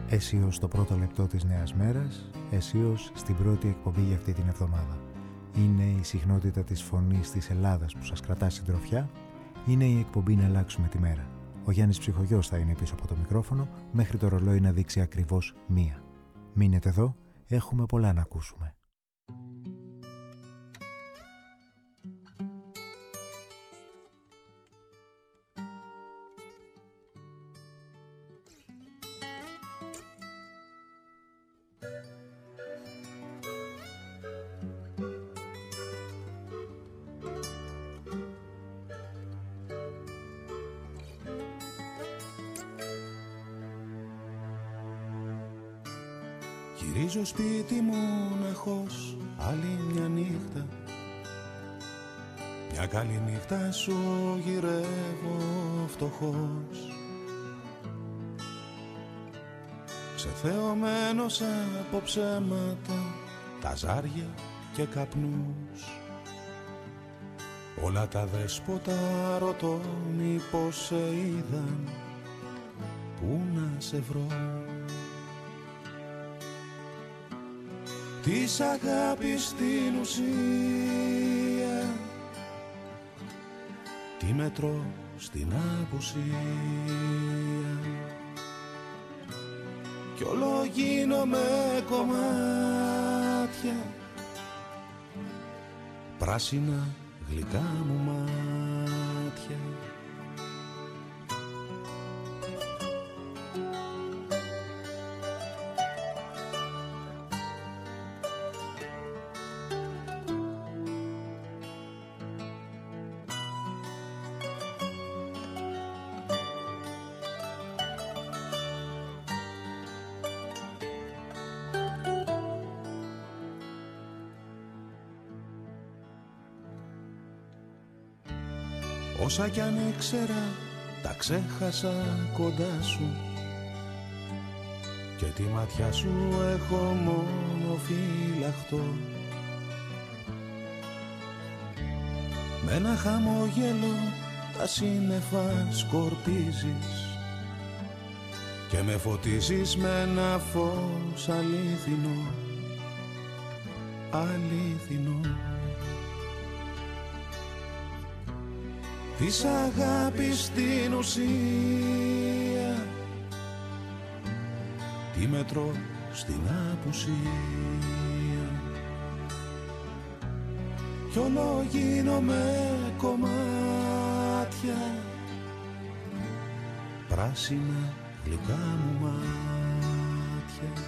Αισίως το πρώτο λεπτό της νέας μέρας, αισίως στην πρώτη εκπομπή για αυτή την εβδομάδα. Είναι η συχνότητα της φωνής της Ελλάδας που σας κρατά συντροφιά, είναι η εκπομπή να αλλάξουμε τη μέρα. Ο Γιάννης Ψυχογιός θα είναι πίσω από το μικρόφωνο μέχρι το ρολόι να δείξει ακριβώς 1. Μείνετε εδώ, έχουμε πολλά να ακούσουμε. Γυρίζω σπίτι μοναχός άλλη μια νύχτα. Μια καλή νύχτα σου γυρεύω φτωχός, ξεθεωμένος από ψέματα, τα ζάρια και καπνούς. Όλα τα δέσποτα ρωτώ μήπως σε είδαν, πού να σε βρω. Της αγάπης στην ουσία, τι μετρώ στην απουσία, κι όλο γίνομαι κομμάτια, πράσινα γλυκά μου μάτια. Όσα κι αν ήξερα, τα ξέχασα κοντά σου, και τη ματιά σου έχω μόνο φυλαχτό. Με ένα χαμόγελο τα σύννεφα σκορπίζεις και με φωτίζεις με ένα φως αλήθινο, αλήθινο. Της αγάπης στην ουσία, τι μετρώ στην απουσία, κι όλο γίνομαι κομμάτια, πράσινα γλυκά μου μάτια.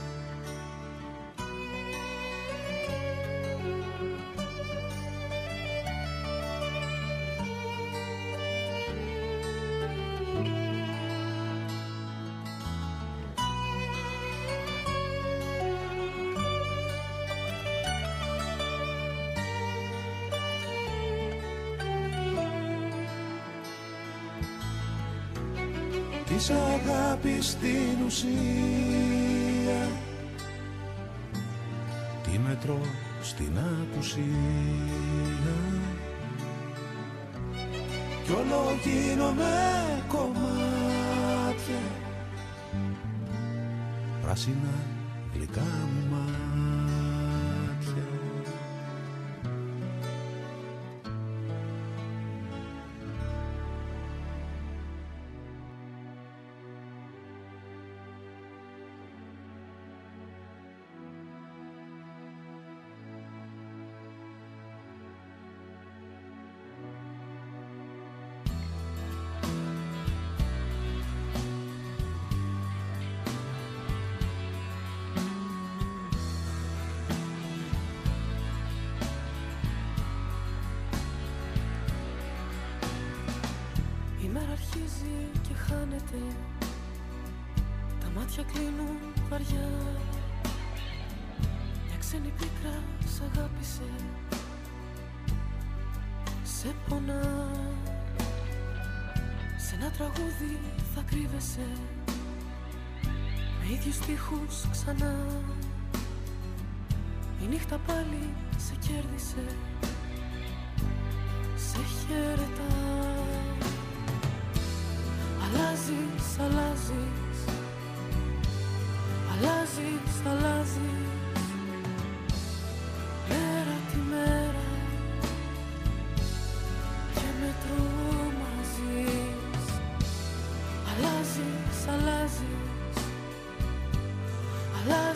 Της αγάπης στην ουσία, τι μετρώ στην απουσία, κι όλο γίνομαι κομμάτια, πράσινα γλυκά μου μάτια. Τα μάτια κλείνουν βαριά, μια ξένη πίκρα σ' αγάπησε, σε πονά. Σε ένα τραγούδι θα κρύβεσαι, με ίδιους στίχους ξανά. Η νύχτα πάλι σε κέρδισε, σε χαιρετά. Αλλάζεις, αλλάζεις,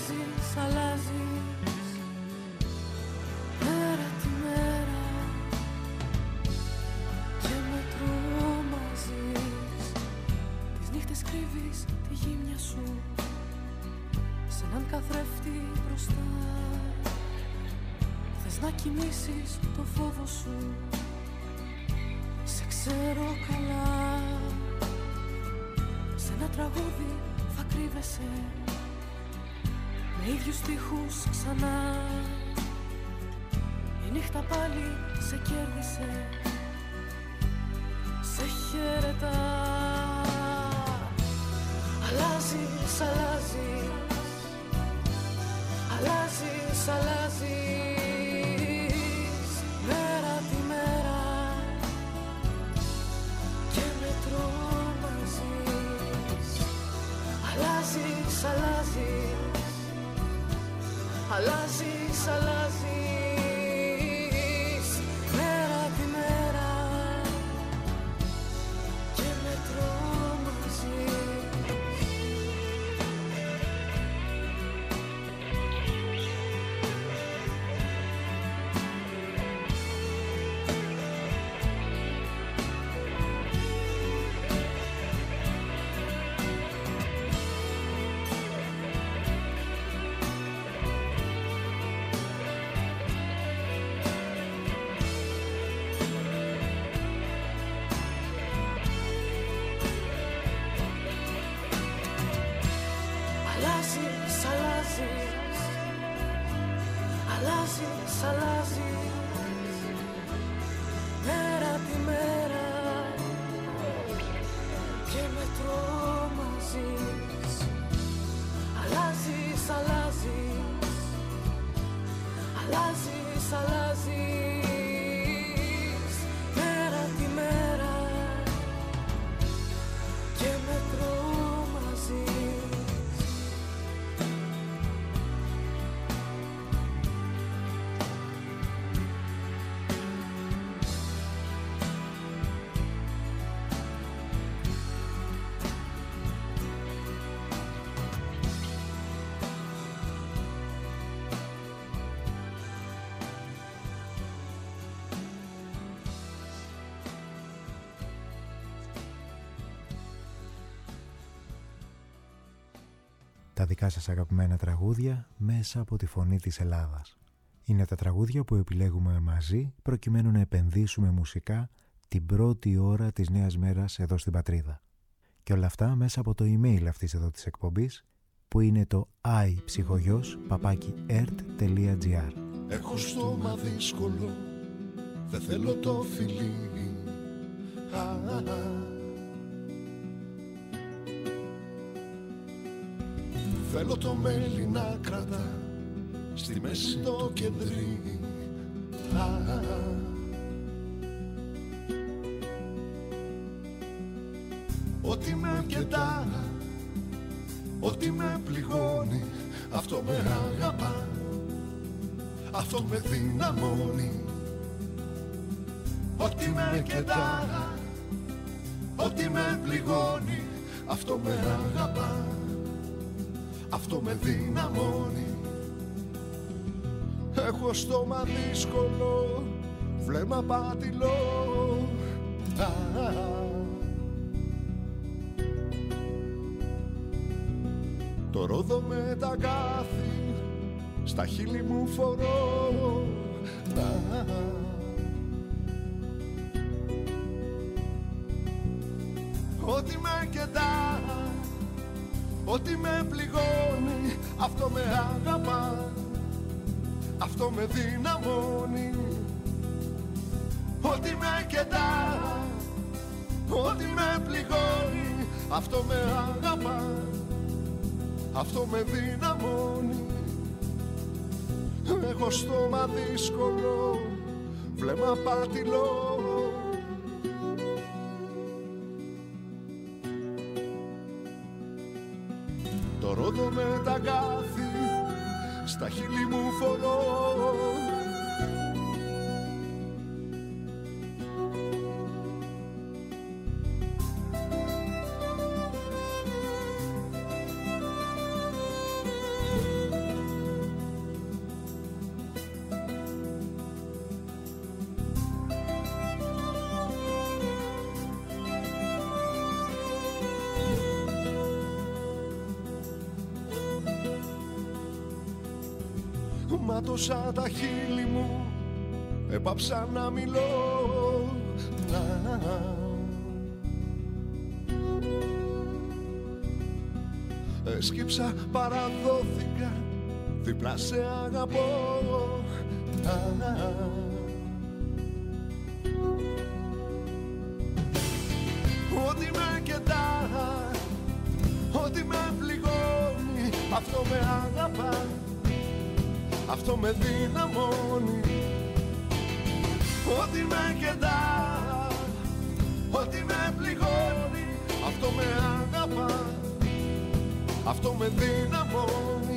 αλλάζεις, αλλάζεις μέρα τη μέρα και με τρομάζεις. Τις νύχτες κρύβεις τη γύμνια σου σε έναν καθρέφτη μπροστά. Θες να κοιμήσεις το φόβο σου, σε ξέρω καλά. Σε ένα τραγούδι θα κρύβεσαι με ίδιους στίχους ξανά. Η νύχτα πάλι σε κέρδισε, σε χαιρετά. Αλλάζεις, αλλάζεις, αλλάζεις, αλλάζεις μέρα τη μέρα και με τρομάζεις. Αλλάζεις, αλλάζεις, αλλάζεις, αλλάζεις μέρα τη μέρα και με τρομάζεις. Αλλάζεις, αλλάζεις μέρα τη μέρα και με τρομάζεις. Αλλάζεις, αλλάζεις, αλλάζεις, αλλάζεις μέρα τη μέρα και με τρομάζεις. Τα δικά σας αγαπημένα τραγούδια μέσα από τη φωνή της Ελλάδας. Είναι τα τραγούδια που επιλέγουμε μαζί προκειμένου να επενδύσουμε μουσικά την πρώτη ώρα της νέας μέρας εδώ στην πατρίδα. Και όλα αυτά μέσα από το email αυτής εδώ της εκπομπής που είναι το iPsychogos@ert.gr. Έχω στόμα δύσκολο, δεν θέλω το φιλί. Θέλω το μέλι να κρατά στη μέση το κεντρί. Ό,τι με κεντά, ό,τι με πληγώνει, αυτό με αγαπά, αυτό με δυναμώνει. Ό,τι με κεντά, ό,τι με πληγώνει, αυτό με αγαπά, αυτό με δυναμώνει. Έχω στόμα δύσκολο, βλέμμα πάτηλο. Το ρόδο με τα κάθη στα χείλη μου φορώ. Ό,τι με κεντά, ό,τι με πληγώνει, αυτό με αγαπά, αυτό με δυναμώνει. Ό,τι με κεντά, ό,τι με πληγώνει, αυτό με αγαπά, αυτό με δυναμώνει. Έχω στόμα δύσκολο, βλέμμα πάτηλο. Το ρόδο με τα κάθη στα χείλη μου φορώ. αίματωσα τα χείλη μου, έπαψα να μιλώ. Έσκυψα, παραδόθηκα, δίπλα σε αγαπώ. Ό,τι με κεντά, ό,τι με πληγώνει, αυτό με αγαπά, αυτό με δυναμώνει. Ό,τι με κεντά, ό,τι με πληγώνει, αυτό με αγαπά, αυτό με δυναμώνει.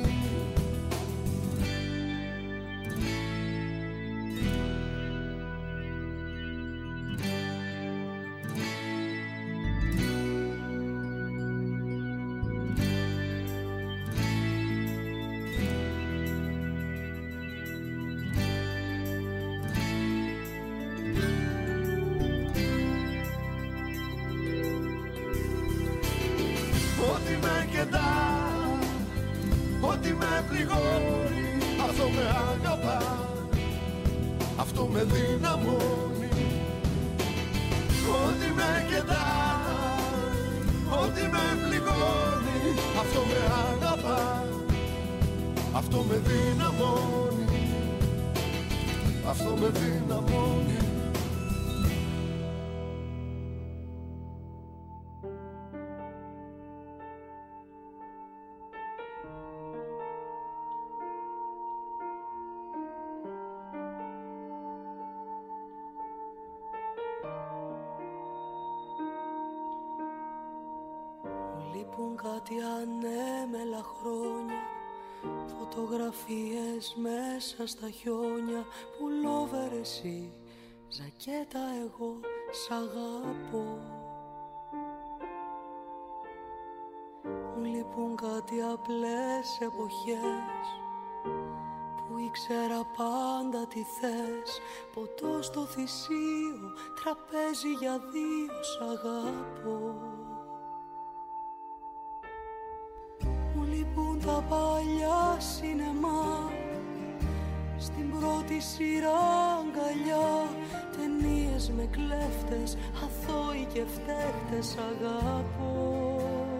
Ό,τι με πληγώνει, αυτό με αγαπά, αυτό με δυναμώνει. Ό,τι με κεντά, ό,τι με πληγώνει, αυτό με αγαπά, αυτό με δυναμώνει, αυτό με δυναμώνει. Κάτι ανέμελα χρόνια, φωτογραφίες μέσα στα χιόνια. Πουλόβερ εσύ, ζακέτα εγώ, σ' αγαπώ. Μου λείπουν κάτι απλές εποχές, που ήξερα πάντα τι θες. Ποτό στο θυσίο, τραπέζι για δύο, σ' αγαπώ. Τα παλιά σινεμά, στην πρώτη σειρά αγκαλιά, ταινίες με κλέφτες, αθώοι και φταίχτες, αγαπώ.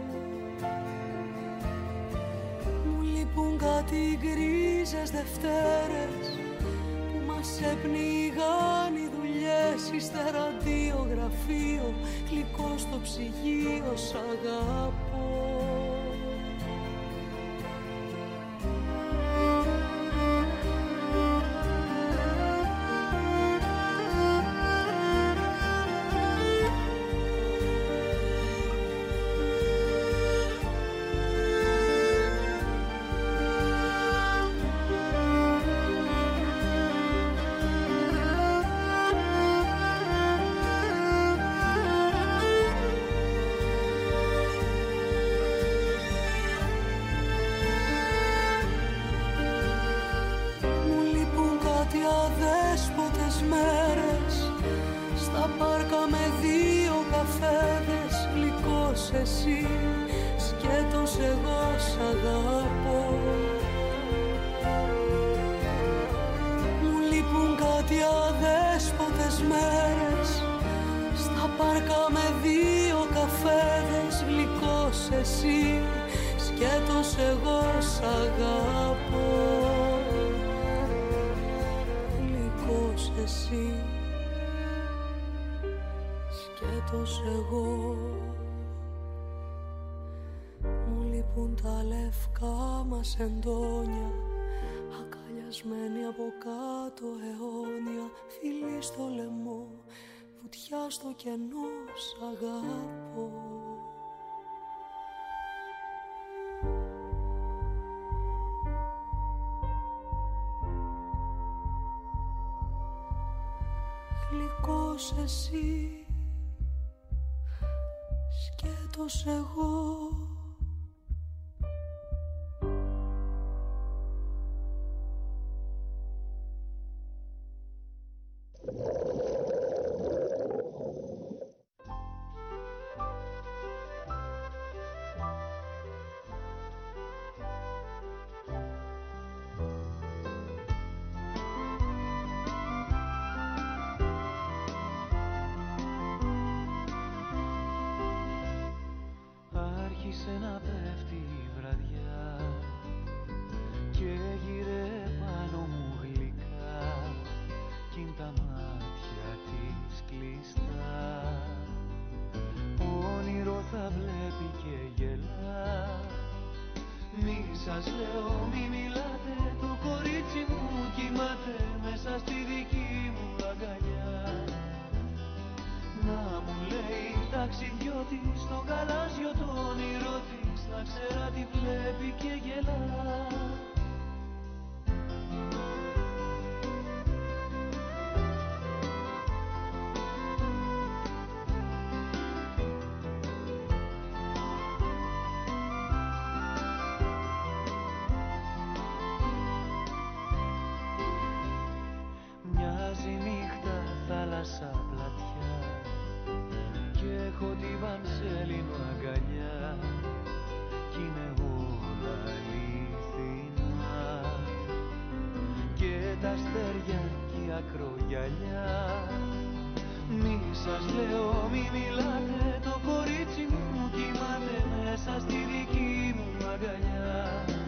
Μου λείπουν κάτι γκρίζες Δευτέρες, που μας έπνιγαν οι δουλειές, ύστερα αντίο γραφείο, γλυκό στο ψυγείο, σ' αγαπώ. Εσύ, σκέτος εγώ, σ' αγαπώ. Μου λείπουν κάτι αδέσποτες μέρες, στα πάρκα με δύο καφέδες, γλυκός εσύ, σκέτος εγώ, σ' αγαπώ. Γλυκός εσύ, σκέτος εγώ. Τα λευκά μας εντόνια, αγκαλιασμένοι από κάτω αιώνια, φιλί στο λαιμό, βουτιά στο κενό, σ' αγαπώ. Γλυκός εσύ, σκέτος εγώ. σας λέω μη μιλάτε, το κορίτσι μου κοιμάται μέσα στη δική μου αγκαλιά. Να μου λέει ταξιδιώτης στο γαλάζιο το όνειρό της, να ξέρα τι βλέπει και γελά. Μοιάζει νύχτα θάλασσα πλατιά κι έχω τη Βανζέλινο αγκαλιά κι είναι όλα αληθινά και τα αστέρια κι η ακρογιαλιά. Μη σας λέω μη μιλάτε, το κορίτσι μου κοιμάται μέσα στη δική μου αγκαλιά.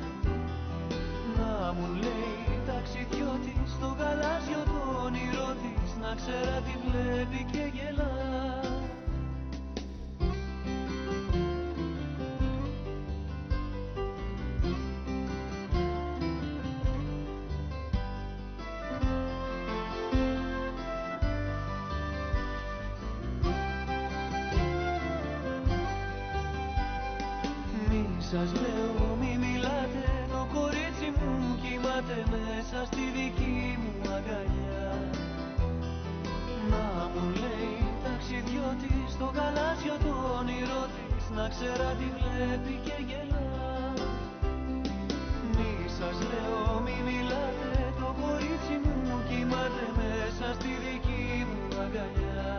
Να μου λέει ταξιδιώτης στο γαλάζιο το όνειρό της, να ξέρα τι βλέπει και γελά. Σας λέω μη μιλάτε, το κορίτσι μου κοιμάται μέσα στη δική μου αγκαλιά. Να μου λέει ταξιδιώτης στο γαλάζιο το όνειρό της, να ξέρα τι βλέπει και γελά. Μη σας λέω μη μιλάτε, το κορίτσι μου κοιμάται μέσα στη δική μου αγκαλιά.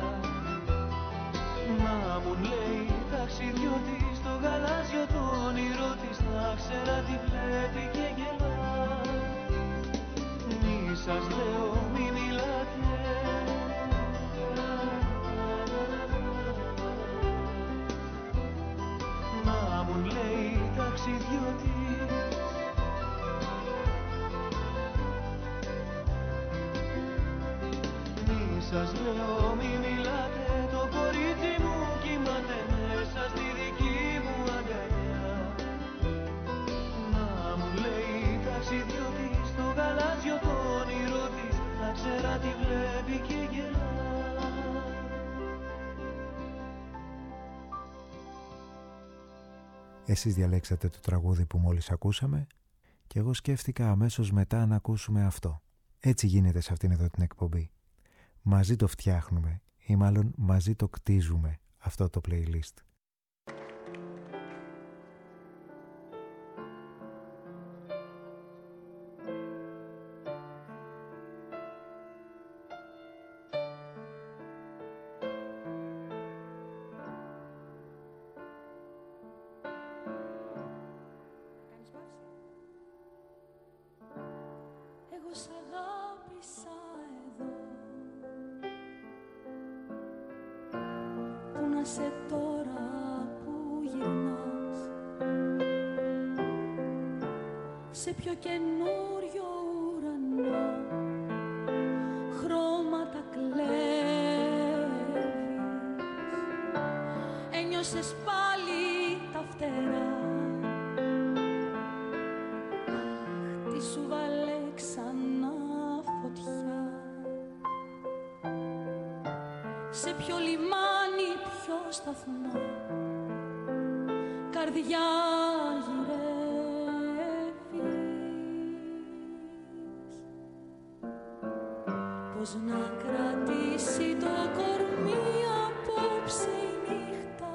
Να μου λέει ταξιδιώτης στο γαλάζιο το όνειρό της, να ξέρα τι βλέπει και γελά. Μη σας λέω μη μιλάτε. Να μου λέει ταξιδιώτης. Μη σας λέω μη μιλάτε, το κορίτσι μου κοιμάται μέσα στη δική μου αγκαλιά. Να μου λέει ταξιδιώτης στο γαλάζιο το όνειρό της, να ξέρα τι βλέπει και γελά. Εσείς διαλέξατε το τραγούδι που μόλις ακούσαμε και εγώ σκέφτηκα αμέσως μετά να ακούσουμε αυτό. Έτσι γίνεται σε αυτήν εδώ την εκπομπή. Μαζί το φτιάχνουμε ή μάλλον μαζί το κτίζουμε αυτό το playlist. Εγώ σ' αγάπησα εδώ, που να σε τώρα που γυρνάς σε πιο καινούριο ουρανό, χρώματα κλέβεις. Ένιωσες πάλι τα φτερά, αχ, τι σου βάλε ξανά φωτιά. Σε ποιο λιμάνι, ποιο σταθμό, καρδιά γυρεύεις. Πώς να κρατήσει το κορμί απόψε η νύχτα,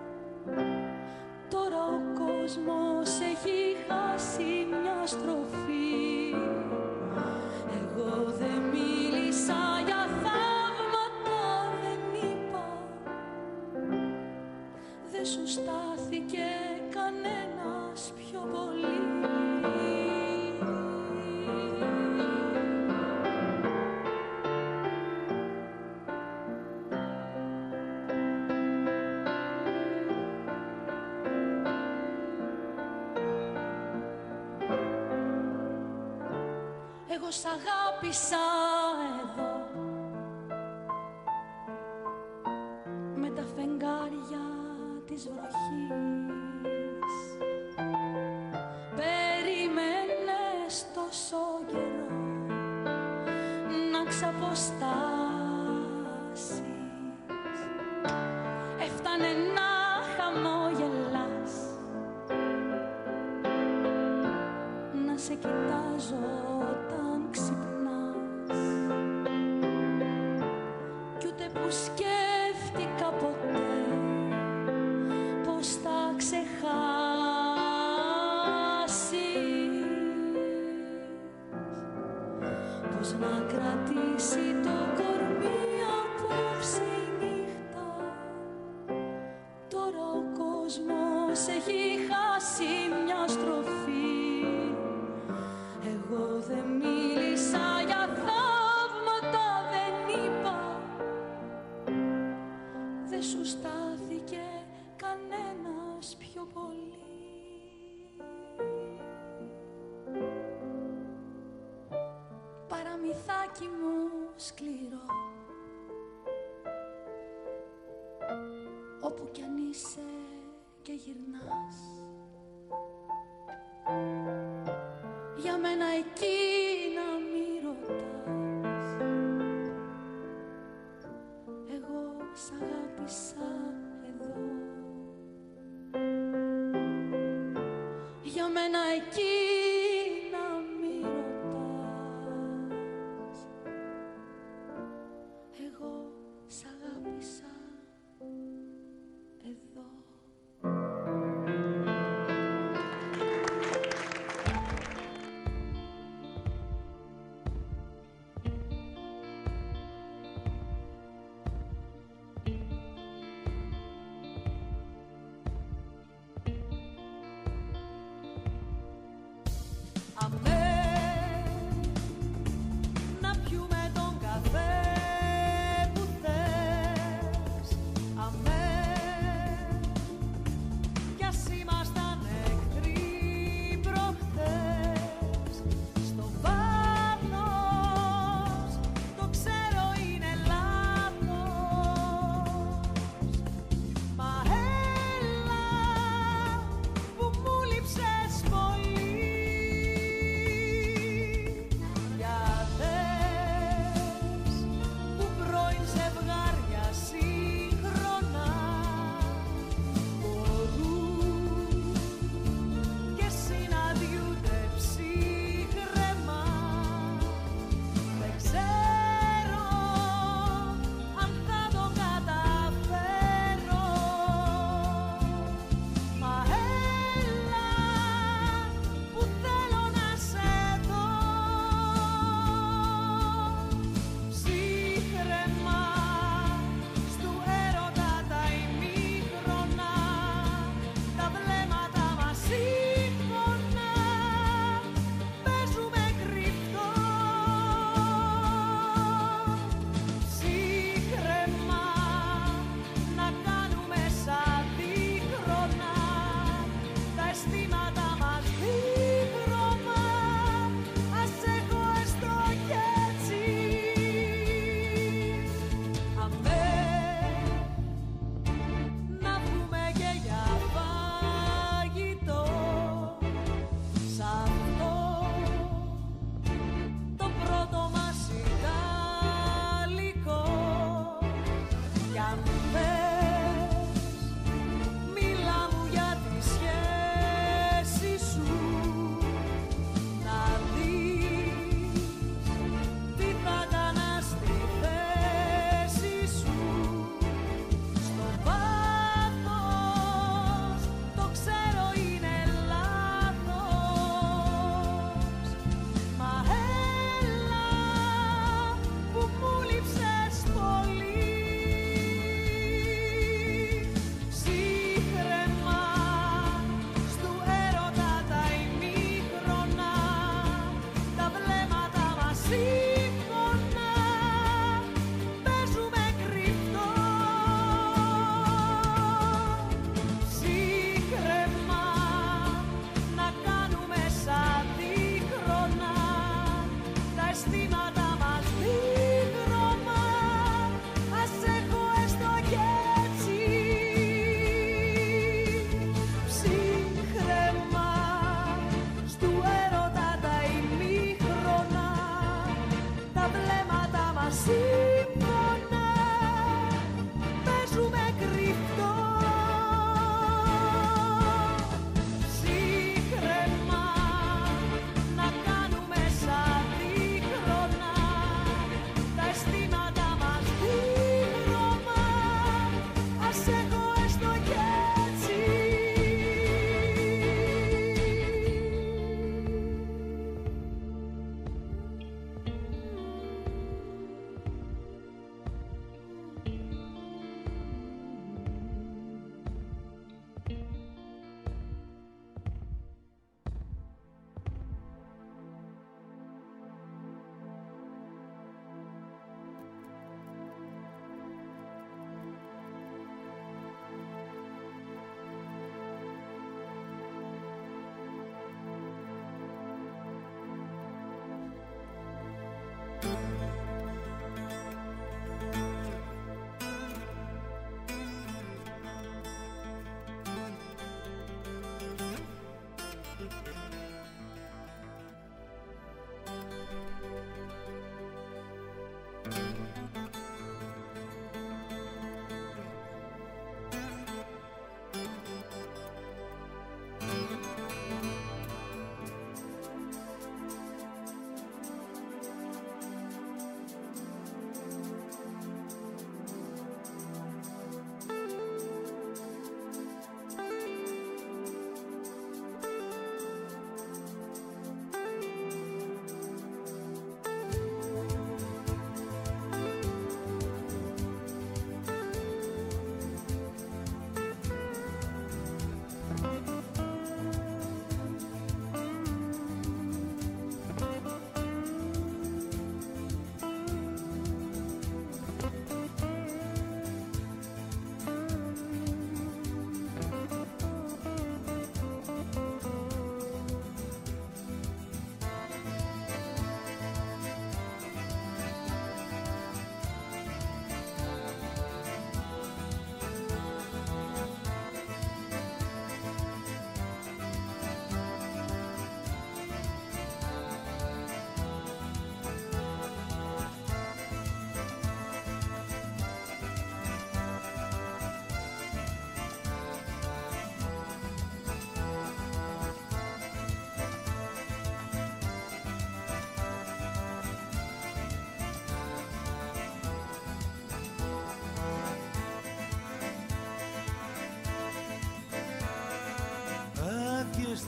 τώρα ο κόσμος έχει χάσει μια στροφή. Εγώ δεν μίλησα για θαύματα, δεν είπα, δεν σου στάθηκε κανένας πιο πολύ. Εγώ σ' αγάπησα εδώ, με τα φεγγάρια της βροχής. αποστάσεις. Έφτανε να χαμογελάς, να σε κοιτάζω όταν ξυπνάς, κι ούτε που σκέφτηκα ποτέ πως θα ξεχάσεις, πως να κρατήσει το κορμί απόψε η νύχτα. Τώρα ο κόσμος έχει χάσει μια στροφή. Εγώ δεν μίλησα για θαύματα, δεν είπα, δεν σου στάθηκε κανένας πιο πολύ. Παραμυθάκι μου σκληρό, όπου κι αν είσαι και γυρνάς, για μένα εκεί να μη ρωτάς. Εγώ σ' αγάπησα εδώ, για μένα εκεί να μη ρωτάς. Εγώ σ' αγάπησα εδώ.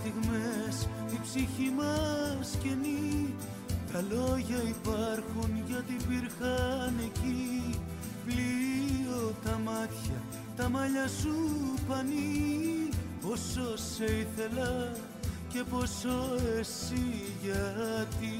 στιγμές η ψυχή μας καινή. Τα λόγια υπάρχουν γιατί υπήρχαν εκεί. Πλοίο τα μάτια, τα μαλλιά σου πανί. Πόσο σε ήθελα και πόσο εσύ γιατί.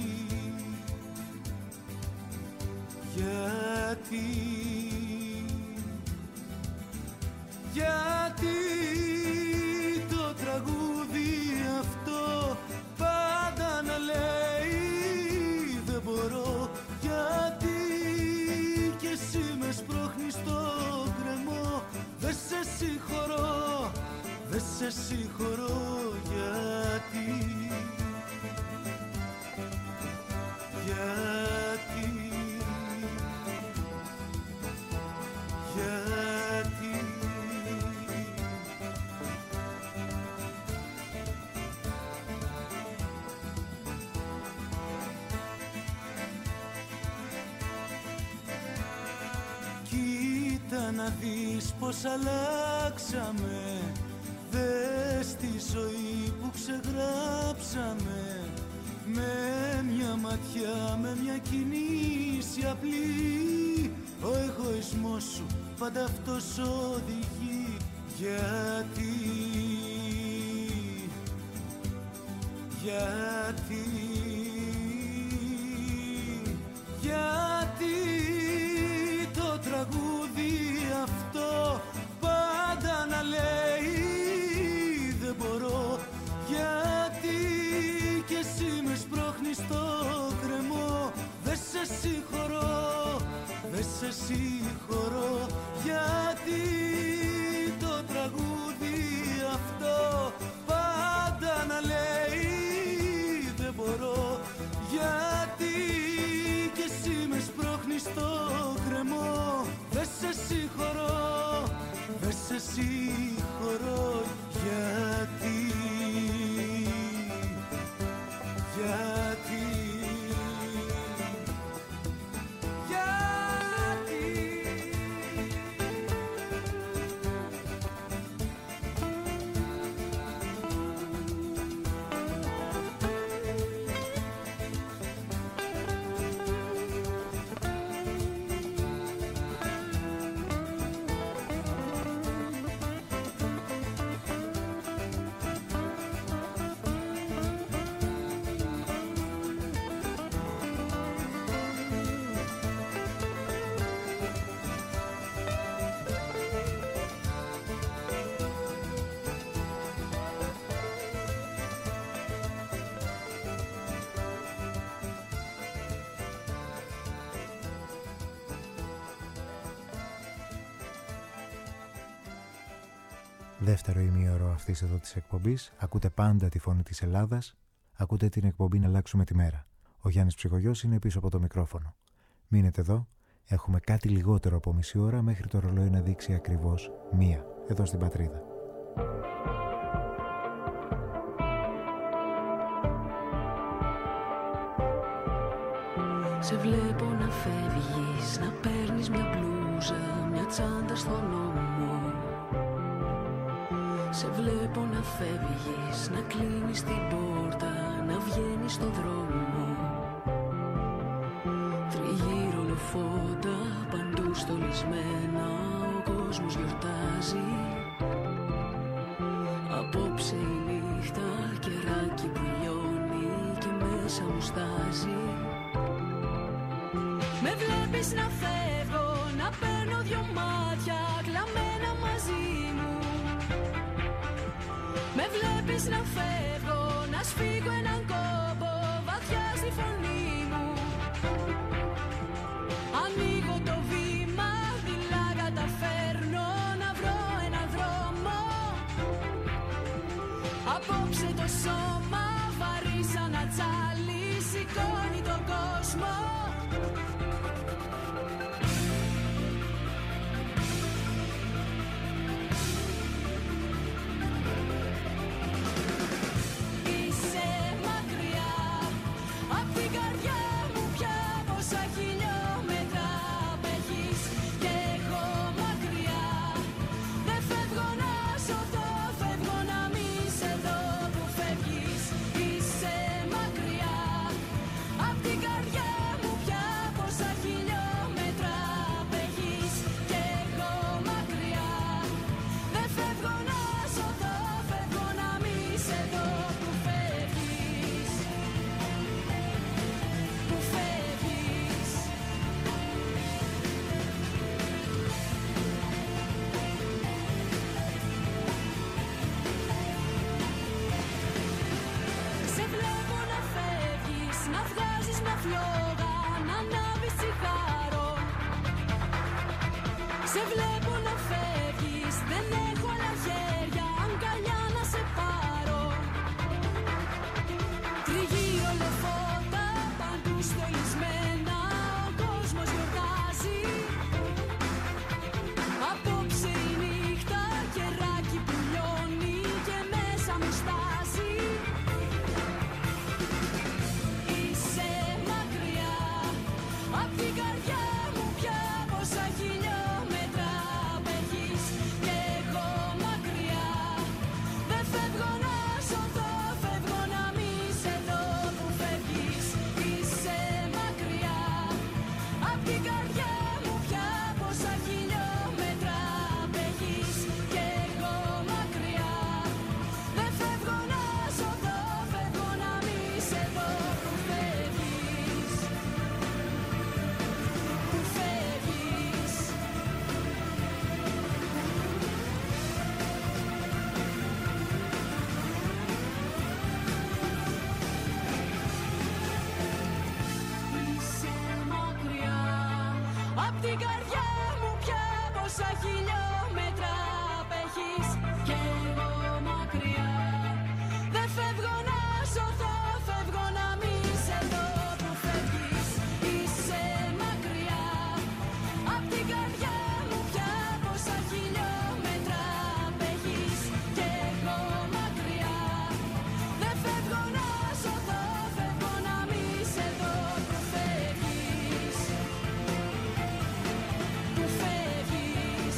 Γιατί το τραγούδι αυτό πάντα να λέει δεν μπορώ. Γιατί κι εσύ με σπρώχνεις στο κρεμό. Δεν σε συγχωρώ, δεν σε συγχωρώ. Γιατί να δεις πως αλλάξαμε. Δες τη ζωή που ξεγράψαμε. Με μια ματιά, με μια κίνηση απλή. Ο εγωισμός σου πάντα αυτός οδηγεί. Γιατί το τραγούδι αυτό πάντα να λέει δεν μπορώ. Γιατί κι εσύ με σπρώχνεις στο κρεμό. Δεν σε συγχωρώ, δεν σε συγχωρώ. Γιατί το τραγούδι αυτό πάντα να λέει δεν μπορώ. Γιατί κι εσύ με σπρώχνεις στο κρεμό. Δεν σε συγχωρώ, δεν σε συγχωρώ. Γιατί Δεύτερο ημίωρο αυτής εδώ της εκπομπής. Ακούτε πάντα τη φωνή της Ελλάδας. Ακούτε την εκπομπή «Να αλλάξουμε τη μέρα». Ο Γιάννης Ψυχογιός είναι πίσω από το μικρόφωνο. Μείνετε εδώ. Έχουμε κάτι λιγότερο από μισή ώρα μέχρι το ρολόι να δείξει ακριβώς 1 εδώ στην Πατρίδα. Σε βλέπω να φεύγεις, να παίρνεις μια μπλούζα, μια τσάντα στον ώμο. Σε βλέπω να φεύγεις, να κλείνεις την πόρτα, να βγαίνεις στον δρόμο. Τριγύρω λοφόντα, παντού στολισμένα, ο κόσμος γιορτάζει. Απόψε η νύχτα, κεράκι που λιώνει και μέσα μου στάζει. Με βλέπεις να φεύγω, να παίρνω 2 μάτια κλαμμένα μαζί μου. Με βλέπεις να φεύγω, να σφίγγω έναν κόμπο βαθιά στη φωνή μου. Ανοίγω το βήμα, δειλά καταφέρνω να βρω έναν δρόμο. Απόψε το σώμα βαρύ σαν ατσάλι, σηκώνει τον κόσμο. Φεύγω να σωθώ, φεύγω να μη σε δω που φεύγει. σλόγαν ανάβει τσιγάρο. Σε βλέπω να φεύγεις, δεν έχω άλλα χέρια, αγκαλιά να σε πάρω. Τριγύρω λεφώτα, παντού στολισμένα, ο κόσμος γιορτάζει. Απόψε η νύχτα, κεράκι που λιώνει και μέσα μου στάζει. Είσαι μακριά, απ' την καρδιά μου πια πόσα χιλιόμετρα απέχεις. Κι εγώ μακριά, δεν φεύγω να σωθώ, φεύγω να μη σε δω που φεύγεις. Είσαι μακριά, απ' την καρδιά μου πια πόσα χιλιόμετρα απέχεις. Κι εγώ μακριά, δεν φεύγω να σωθώ, φεύγω να μη σε δω που φεύγεις. Που φεύγεις. Είσαι μακριά, απ' την καρδιά μου πια πόσα χιλιόμετρα απέχεις. Κι εγώ μακριά, δεν φεύγω να σωθώ, φεύγω να μη σε δω που φεύγεις. Είσαι μακριά, απ' την καρδιά μου πια πόσα χιλιόμετρα απέχεις. Κι εγώ μακριά, δεν φεύγω να σωθώ, φεύγω να μη σε δω που φεύγεις. Που φεύγεις.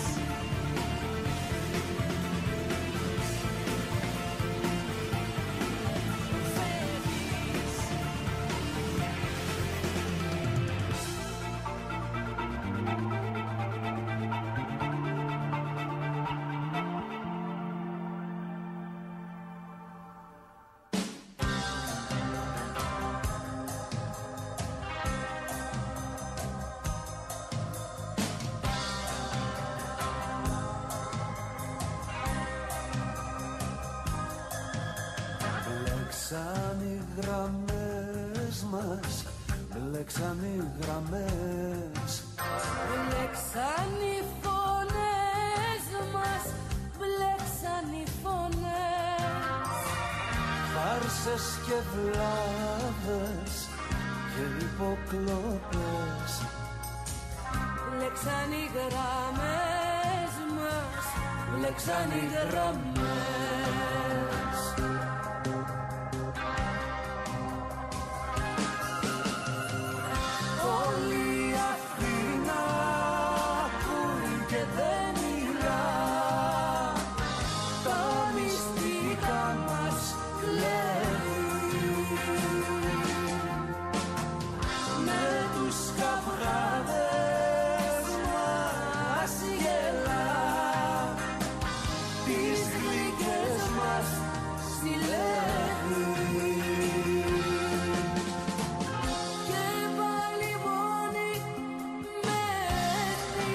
Μπλέξαν οι γραμμές μας, μπλέξαν οι γραμμές. Μπλέξαν οι φωνές μας, μπλέξαν οι φωνές. Φάρσες και βλάβες και υποκλόπες. Μπλέξαν οι γραμμές μας, μπλέξαν οι γραμμές. Όλη η Αθήνα ακούει και δεν μιλά. Τα μυστικά μας κλέβει. Με τους καυγάδες μας γελά. Τις γλυκές μας συλλέγει. Και πάλι μόνη μένει.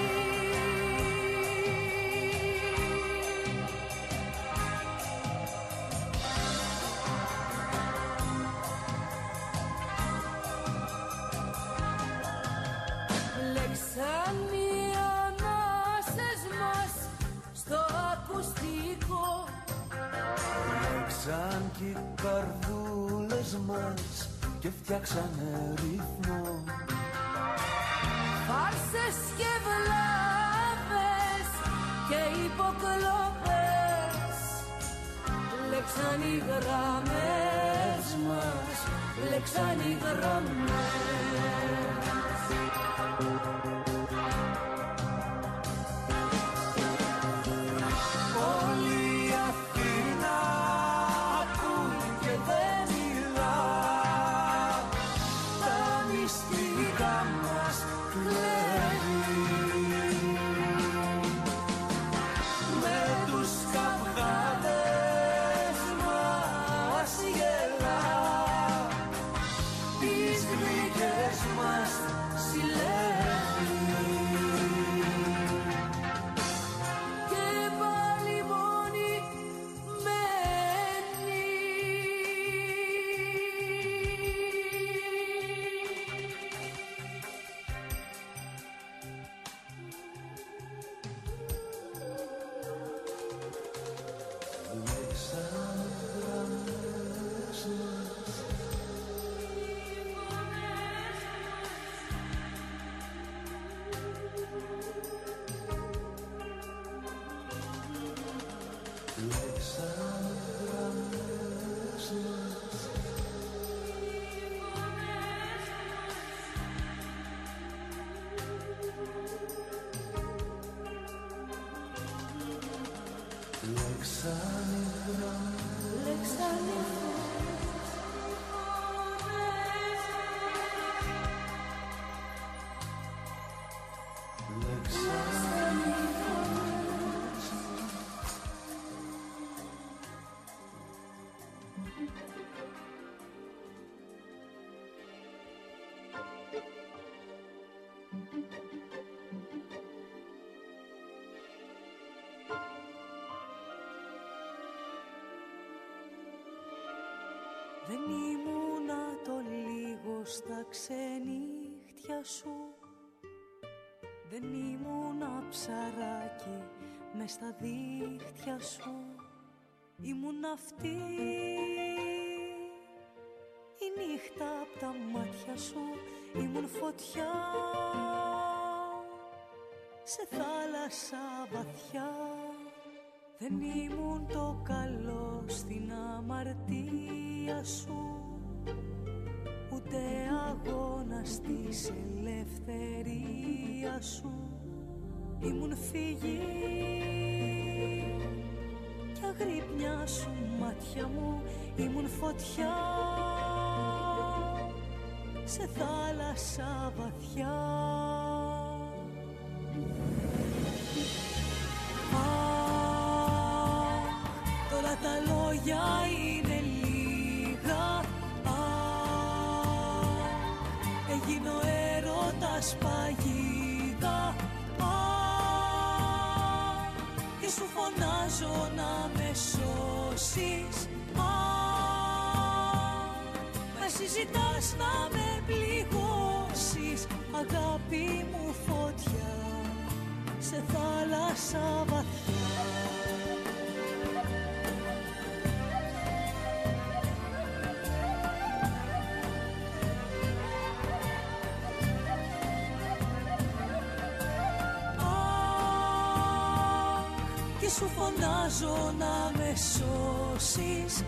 Μπλέξαν οι ανάσες μας στο ακουστικό. Μπλέξαν κι οι καρδούλες μας και φτιάξανε ρυθμό. Φάρσες και βλάβες και υποκλοπές. Μπλέξαν οι γραμμές μας, μπλέξαν οι γραμμές. Όλη η Αθήνα ακούει και δεν μιλά. Τα μυστικά μας κλέβει. Με τους καυγάδες μας γελά. Τις γλυκές μας Δεν ήμουνα το λίγο στα ξενύχτια σου. Δεν ήμουνα ψαράκι μες στα δίχτυα σου. Ήμουν αυτή η νύχτα απ' τα μάτια σου. Ήμουν φωτιά σε θάλασσα βαθιά. Δεν ήμουν το καλό στην αμαρτία σου, ούτε αγώνας της ελευθερίας σου. Ήμουν φυγή κι αγρύπνια σου μάτια μου. Ήμουν φωτιά σε θάλασσα βαθιά. Τώρα τα λόγια είναι λίγα. Έγινε ο έρωτας παγίδα. Και σου φωνάζω να με σώσεις. Με συζητάς να με πληγώσεις. Αγάπη μου φωτιά σε θάλασσα βαθιά. Και σου φωνάζω να με σώσεις.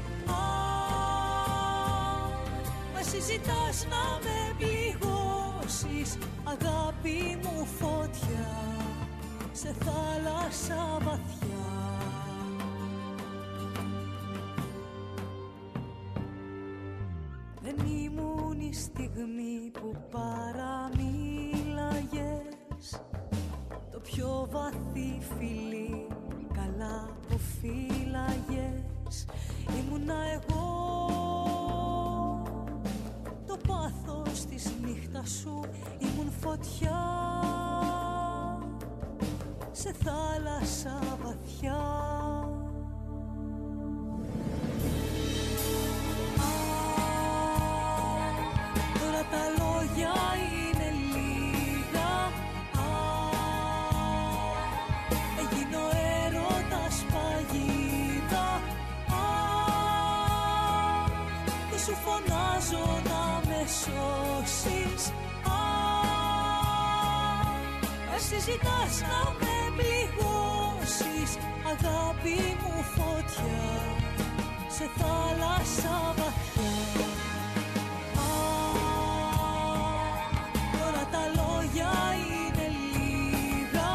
Με συζητάς να με πληγώσεις. Αγάπη μου φωτιά σε θάλασσα βαθιά. Δεν ήμουν η στιγμή που παραμίλαγες. Το πιο βαθύ φιλί καλά που φύλαγες. Ήμουνα εγώ το πάθος της νύχτας σου. Ήμουν φωτιά σε θάλασσα βαθιά. Τώρα τα λόγια είναι λίγα. Έγινε ο έρωτας παγίδα. Και σου φωνάζω να με σώσεις. Με συζητάς να με πληγώσεις. Αγάπη μου φωτιά σε θάλασσα βαθιά. Τώρα τα λόγια είναι λίγα.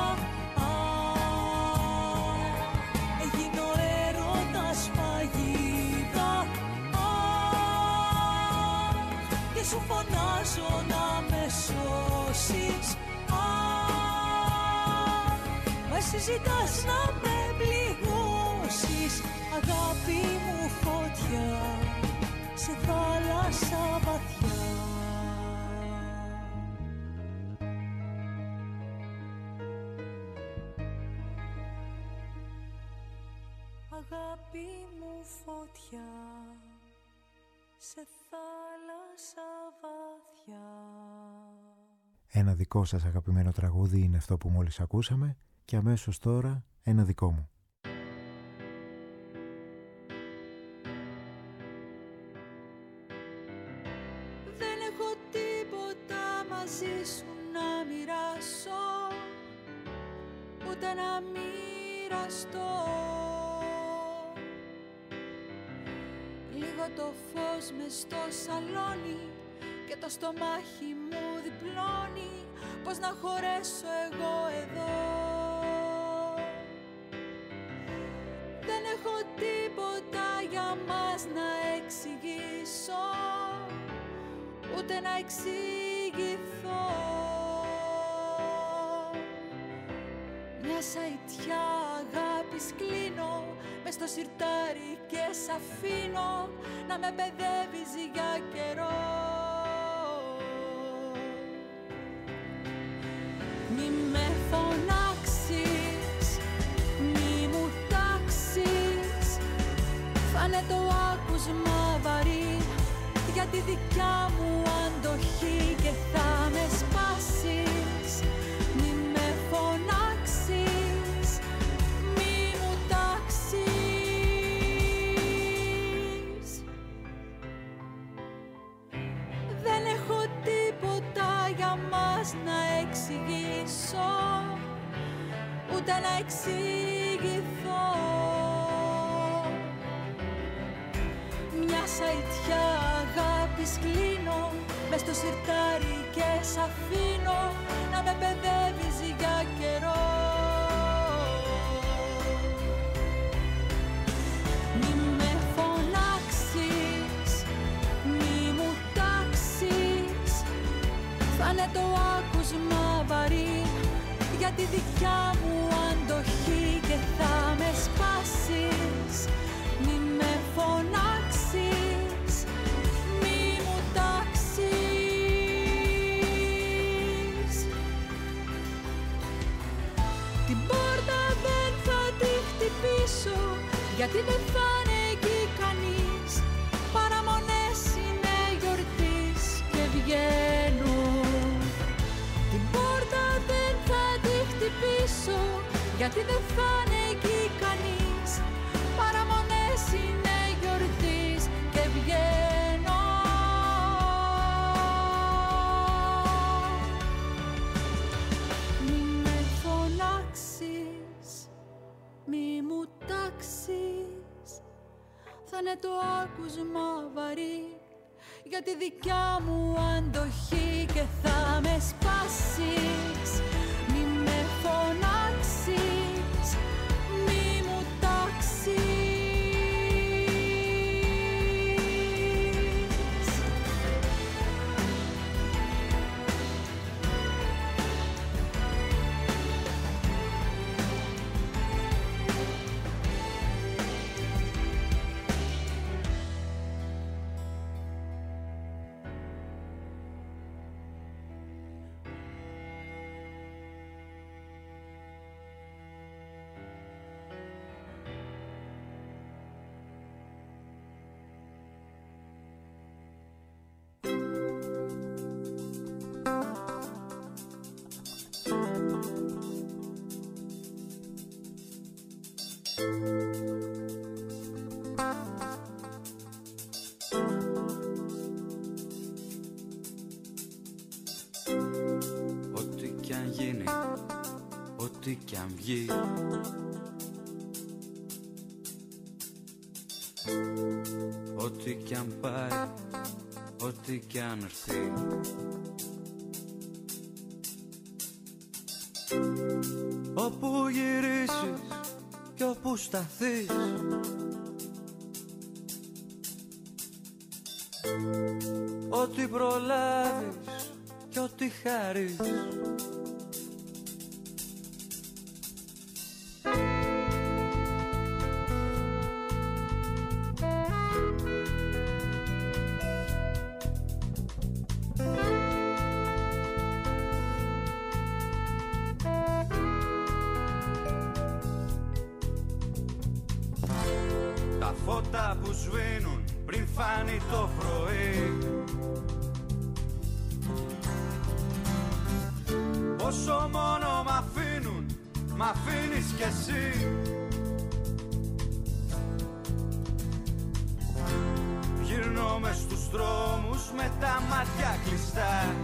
Έγινε ο έρωτας παγίδα. Και σου φωνάζω να με σώσεις. Με συζητάς να με πληγώσεις. Αγάπη μου φωτιά σε θάλασσα βαθιά. Αγάπη μου φωτιά σε θάλασσα βαθιά. Ένα δικό σας αγαπημένο τραγούδι είναι αυτό που μόλις ακούσαμε και αμέσως τώρα ένα δικό μου. Δεν έχω τίποτα μαζί σου να μοιράσω, ούτε να μοιραστώ. Λίγο το φως μες στο σαλόνι και το στομάχι μου διπλώνει. Πώς να χωρέσω εγώ εδώ. Δεν έχω μας να εξηγήσω, ούτε να εξηγηθώ. Μια σαϊτιά αγάπης κλείνω μες στο σιρτάρι και σ' αφήνω να με παιδεύεις για καιρό. Μη με φωνάξεις, μη μου τάξεις, θα είναι το άκουσμα βαρύ για τη δικιά μου αντοχή και θα με σπάσεις. Μη με φωνάξεις, μη μου τάξεις. Δεν έχω τίποτα για μας να εξηγήσω, ούτε να εξηγηθώ. Μια σαϊτιά αγάπης κλείνω μες στο σιρτάρι και σ' αφήνω να με παιδεύεις για καιρό. Μη με φωνάξεις, μη μου τάξεις, θα είναι το άκουσμα βαρύ για τη δικιά μου αντοχή και θα με σπάσεις. Μη με φωνάξεις, μη μου τάξεις. Την πόρτα δεν θα τη χτυπήσω, γιατί δεν θα είναι εκεί κανείς. Παραμονές είναι γιορτής και βγαίνω. Την πόρτα δεν θα τη χτυπήσω, γιατί δεν θα είναι εκεί κανείς. Παραμονές είναι γιορτής και βγαίνω. Μη με φωνάξεις, μη μου τάξεις, θα είναι το άκουσμα βαρύ για τη δικιά μου αντοχή και θα με σπάσεις. Μη με φωνάξεις, μη μου τάξεις. Ό,τι κι αν γίνει, ό,τι κι αν βγει, ό,τι κι αν πάει, ό,τι κι αν έρθει, όπου γυρίσεις κι όπου σταθείς, ό,τι προλάβεις κι ό,τι χαρείς, τα φώτα που σβήνουν πριν φάνει το πρωί, όσο μόνο μ' αφήνουν, μ' αφήνεις κι εσύ. Γυρνώ μες στους δρόμους με τα μάτια κλειστά,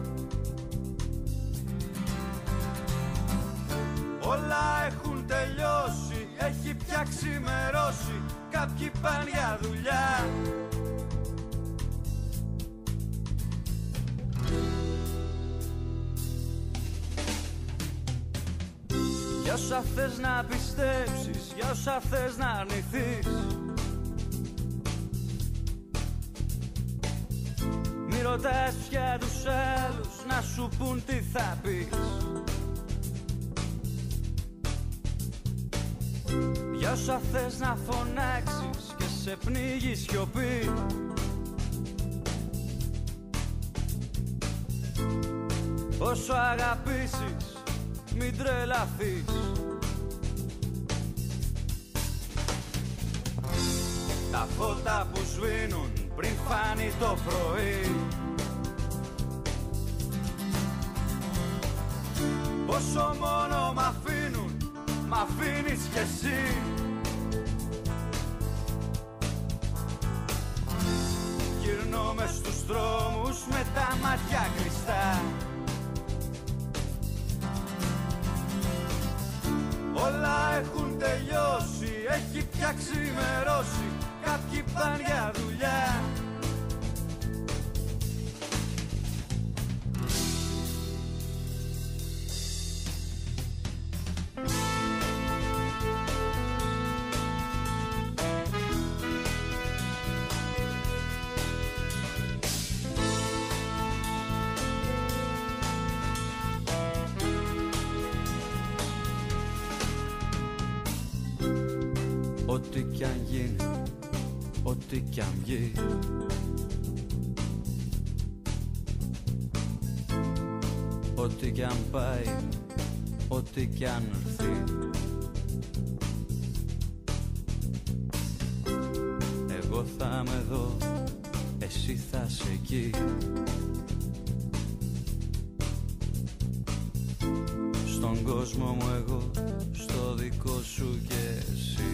όλα έχουν τελειώσει, έχει πια ξημερώσει, κάποιοι πάνε για δουλειά. Για όσα θες να πιστέψεις, για όσα θες να αρνηθείς, ρωτάς για τους άλλους να σου πουν τι θα πεις. Για όσα θες να φωνάξεις και σε πνίγει σιωπή. Όσο αγαπήσεις μην τρελαθείς. Τα φώτα που σβήνουν πριν φάνει το πρωί. Πόσο μόνο μ' αφήνουν, μ' αφήνεις κι εσύ. Γυρνώ μες στους δρόμους με τα μάτια κλειστά. Όλα έχουν τελειώσει, έχει πια ξημερώσει. Κάποιοι πάνε για δουλειά. Ό,τι κι αν γίνει, ό,τι κι αν βγει, ό,τι κι αν πάει, ό,τι κι αν έρθει, εγώ θα είμαι εδώ, εσύ θα είσαι εκεί. Στον κόσμο μου εγώ, στο δικό σου και εσύ.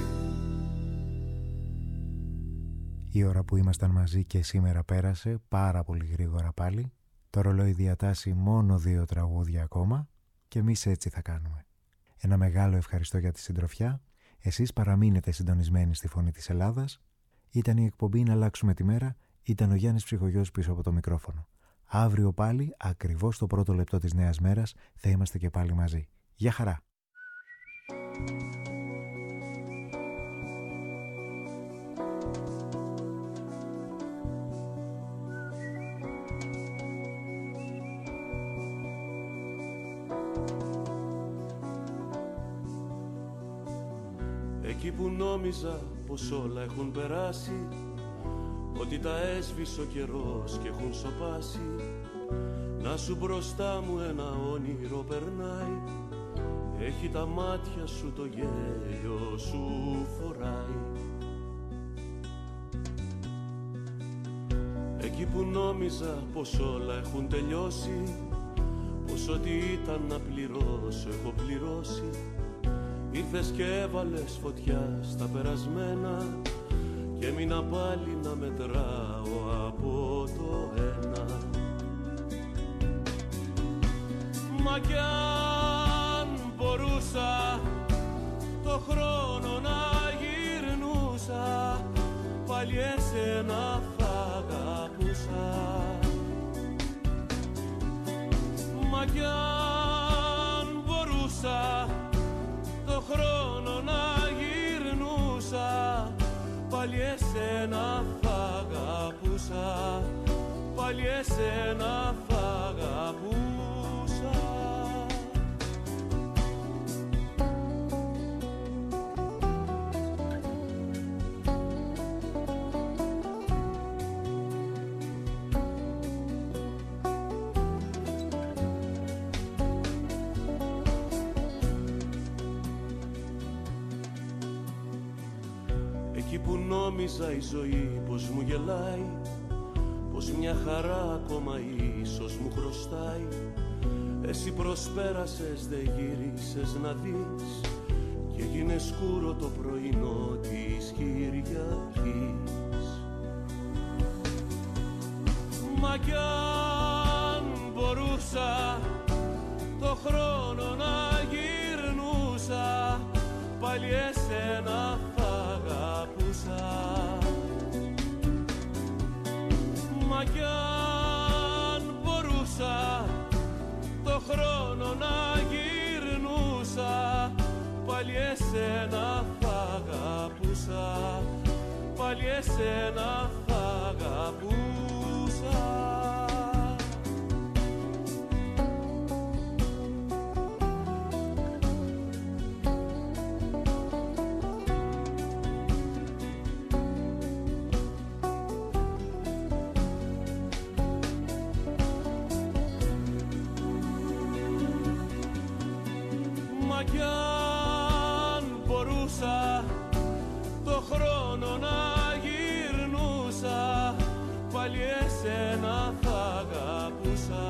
Η ώρα που ήμασταν μαζί και σήμερα πέρασε πάρα πολύ γρήγορα πάλι. Το ρολόι διατάσσει μόνο 2 τραγούδια ακόμα και εμείς έτσι θα κάνουμε. Ένα μεγάλο ευχαριστώ για τη συντροφιά. Εσείς παραμείνετε συντονισμένοι στη Φωνή της Ελλάδας. Ήταν η εκπομπή «Να αλλάξουμε τη μέρα». Ήταν ο Γιάννης Ψυχογιός πίσω από το μικρόφωνο. Αύριο πάλι, ακριβώς στο πρώτο λεπτό της νέας μέρας, θα είμαστε και πάλι μαζί. Γεια χαρά! Εκεί που νόμιζα πως όλα έχουν περάσει, ότι τα έσβησε ο καιρός και έχουν σωπάσει, να σου μπροστά μου ένα όνειρο περνάει. Έχει τα μάτια σου, το γέλιο σου φοράει. Εκεί που νόμιζα πως όλα έχουν τελειώσει, πως ό,τι ήταν να πληρώσω έχω πληρώσει. Ήρθες και έβαλες φωτιά στα περασμένα και έμεινα πάλι να μετράω από το ένα. Μα κι αν μπορούσα το χρόνο να γυρνούσα, πάλι εσένα θα αγαπούσα. Μα κι αν μπορούσα το χρόνο να γυρνούσα, πάλι εσένα θα αγαπούσα, πάλι εσένα θα αγαπούσα. Εκεί που νόμιζα η ζωή πως μου γελάει, πως μια χαρά ακόμα ίσως μου χρωστάει, εσύ προσπέρασες, δεν γύρισες να δεις και έγινε σκούρο το πρωινό της Κυριακής. Μα κι αν μπορούσα το χρόνο να γυρνούσα, πάλι εσένα θα αγαπούσα. Μα κι αν μπορούσα το χρόνο να γυρνούσα, πάλι εσένα θα αγαπούσα, πάλι εσένα θα αγαπούσα. εσένα θα αγαπούσα.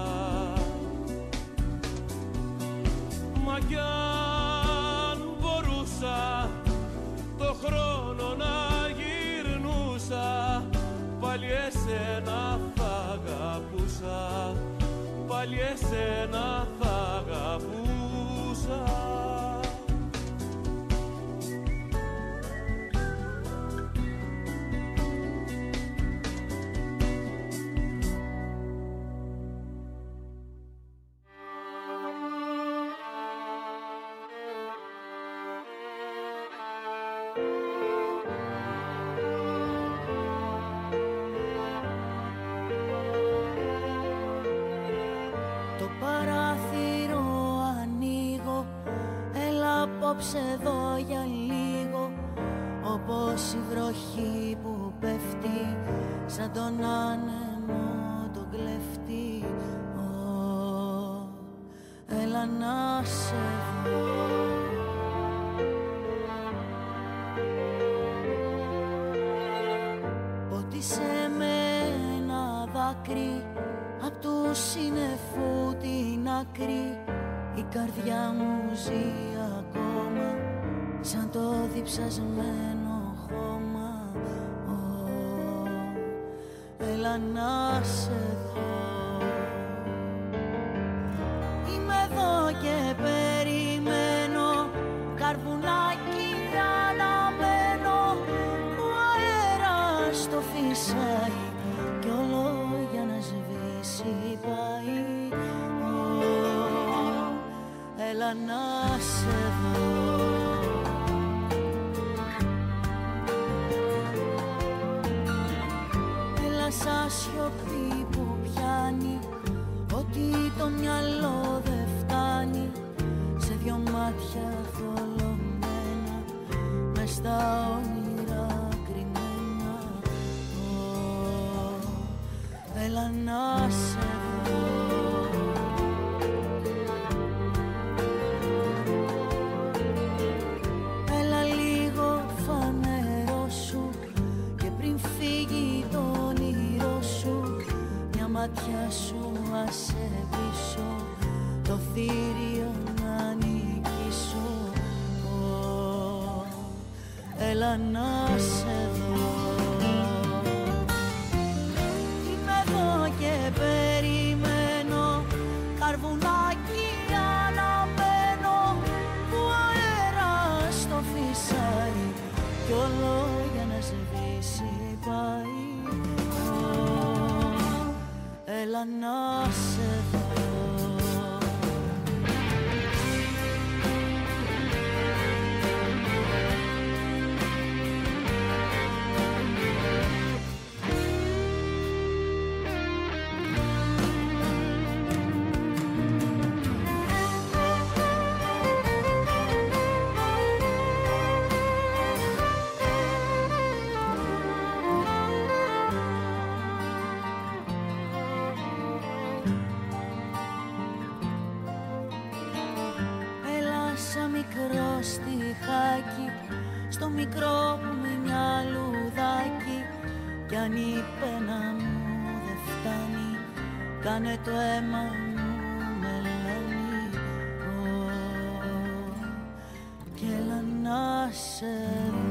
Μα κι αν μπορούσα το χρόνο να γυρνούσα, πάλι εσένα θα αγαπούσα, πάλι εσένα θα αγαπούσα. Απόψε εδώ για λίγο, όπως η βροχή που πέφτει σαν τον άνεμο τον κλέφτη. Έλα να σε δω. Ποτίσε με ένα δάκρυ απ' του σύννεφου την άκρη. Η καρδιά μου ζει ακόμα σαν το διψασμένο χώμα. Έλα να σε δω. Είμαι εδώ και περιμένω, καρβουνάκι αναμένω, ο αέρας το φυσάει κι όλο για να σβήσει πάει. Έλα να σε δω. Έλα σαν σιωπή που πιάνει ότι το μυαλό δεν φτάνει, σε δυο μάτια θολωμένα μες στα όνειρα κρυμμένα. Έλα να σε δω. Μάτια σου άσε πίσω, το θήριο να νικήσω. Έλα να σε δω. Είμαι εδώ και περιμένω, καρβουνάκι αναμένω, που αέρας το φυσάει κι όλο για να σβήσει πάει. Έλα να σε δω. Μικρό στιχάκι, στο μικρό που με μια λουδάκι, κι αν η πένα μου δεν φτάνει, κάνε το αίμα μου μελάνι. Κι έλα να σε δω.